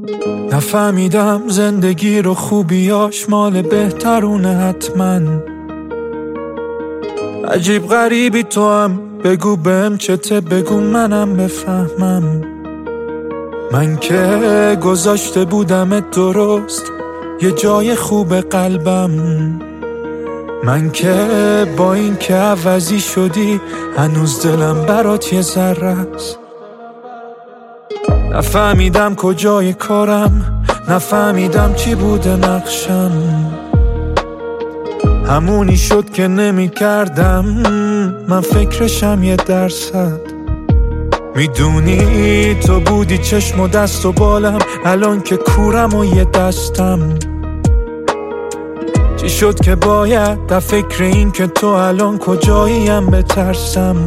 نفهمیدم زندگی رو خوبیاش مال بهترونه حتما. عجیب غریبی تو هم، بگو بهم چته، بگو منم بفهمم. من که گذاشته بودمت درست یه جای خوب قلبم. من که با این که عوضی شدی هنوز دلم برات یه ذره است. نفهمیدم کجای کارم، نفهمیدم چی بوده نقشم. همونی شد که نمی کردم من فکرشم 1%. میدونی تو بودی چشم و دست و بالم، الان که کورم و یه دستم. چی شد که باید در فکر این که تو الان کجاییم بترسم.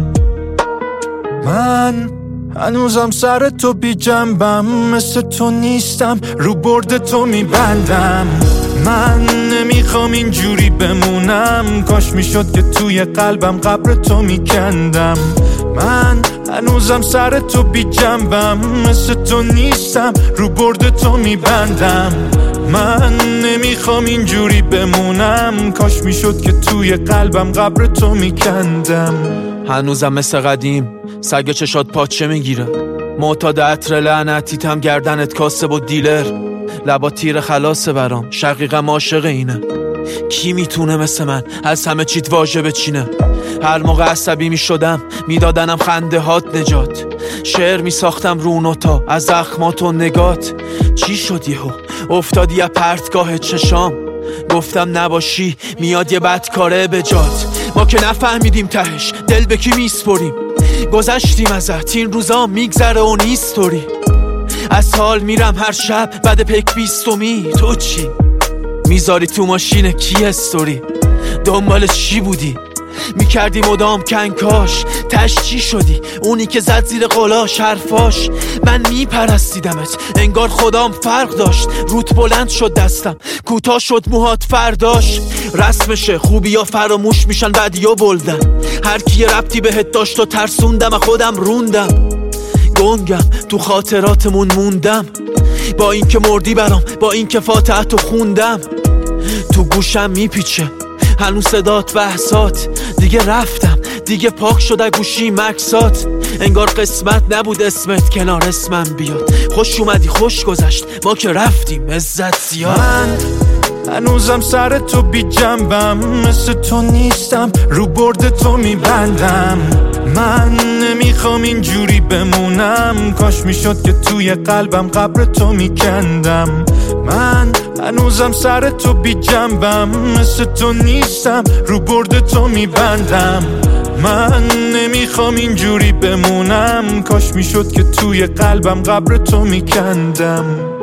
من هنوزم سر تو بی جنبم، مثل تو نیستم رو برد تو میبندم. من نمیخوام اینجوری بمونم، کاش میشد که توی قلبم قبر تو میکندم. من هنوزم سر تو بی جنبم، مثل تو نیستم رو برد تو میبندم. من نمیخوام اینجوری بمونم، کاش میشد که توی قلبم قبر تو میکندم. هنوزم مثل قدیم سگ چشات پاچه میگیره، معتاد عطر لعنتیتم گردنت کاسه با دیلر. لبا تیر خلاصه برام، شقیقم عاشق اینه. کی میتونه مثل من از همه چیت واژه بچینه؟ هر موقع عصبی میشدم میدادنم خنده هات نجات. شعر میساختم رو نوتا از زخمات و نگات. چی شد یهو افتادی از پرتگاه چشام؟ گفتم نباشی میاد یه بدکاره به جات. ما که نفهمیدیم تهش دل به کی میسپریم. گذشتیم ازت این روزا میگذره و نیستوری. از حال میرم هر شب بعد پک 20می. تو چی؟ میذاری تو ماشین کی استوری؟ دنبال چی بودی؟ میکردی مدام کنکاش، تش چی شدی؟ اونی که زد زیر قلاش حرفاش. من میپرستیدمت انگار خدام فرق داشت. روت بلند شد دستم، کوتاه شد موهات فرداش. رسمشه خوبی ها فراموش میشن بدی ها بلدن. هر کی ربطی بهت داشت و ترسوندم خودم روندم. گنگم تو خاطراتمون موندم، با این که مردی برام، با این که فاتحتو خوندم. تو گوشم میپیچه هنوز صدات بحثات. دیگه رفتم دیگه پاک شده گوشی مکسات. انگار قسمت نبود اسمت کنار اسمم بیاد. خوش اومدی خوش گذشت ما که رفتیم عزت زیاد. من هنوزم سر تو بی جنبم، مثل تو نیستم رو برد تو میبندم. من نمیخوام اینجوری بمونم، کاش میشد که توی قلبم قبر تو میکندم. من هنوزم سر تو بی جنبم، مثل تو نیستم رو برد تو میبندم. من نمیخوام اینجوری بمونم، کاش میشد که توی قلبم قبر تو میکندم.